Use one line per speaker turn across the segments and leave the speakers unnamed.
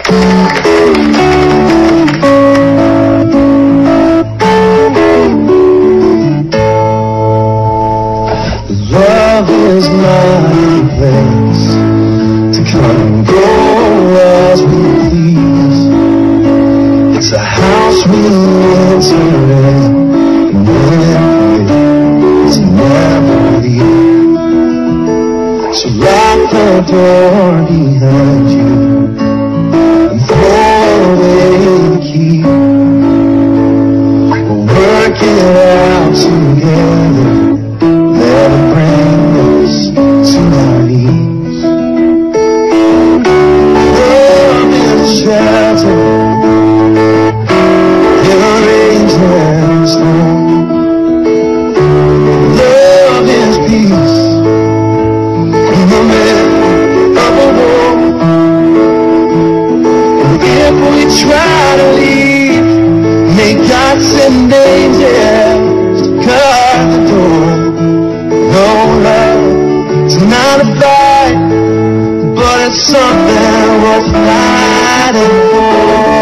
Love is not a place to come and go as we please. It's a house we enter in, and when it's never leave. So lock the door behind you and throw away the key. We'll work it out together. Let it bring us to our knees. Love is shelter in a raging storm. Love is peace in the middle of a war. And if we try to leave, may God send angels to guard the door. No love, it's not a fight, but it's something worth fighting for.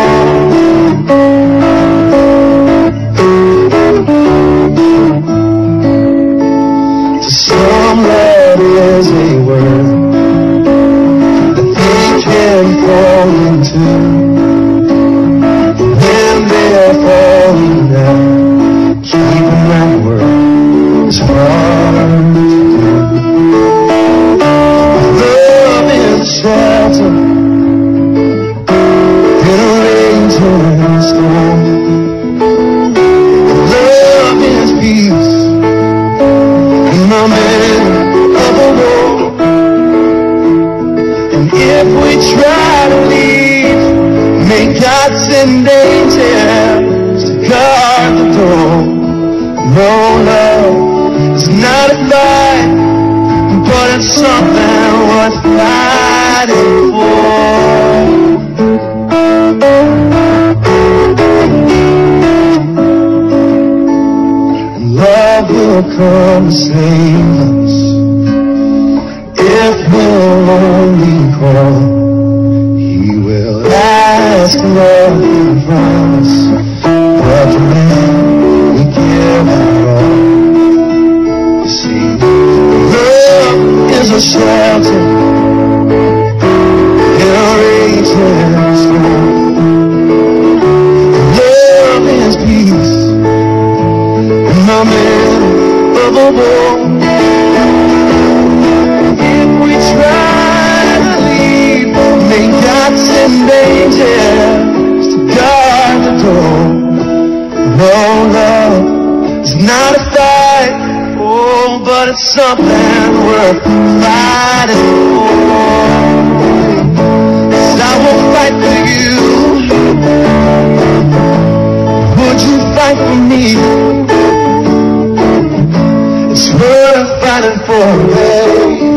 To some, love is a word that they can fall into. When they're falling down, keeping that word is hard. Shelter in a raging storm. Love is peace in the middle of a war. And if we try to leave, may God send angels to guard the door. No love is not a fight, but it's something worth fighting for. And love will come to save us if we'll only call. He will ask nothing from us but the man we give our all. You see, love is a shelter in a raging storm. Love is peace in the middle of a war. If we try to leave, may God send angels to guard the door. No love is not a fight, oh, but it's something worth fighting for. 'Cause I will fight for you. Would you fight for me? It's worth fighting for, babe.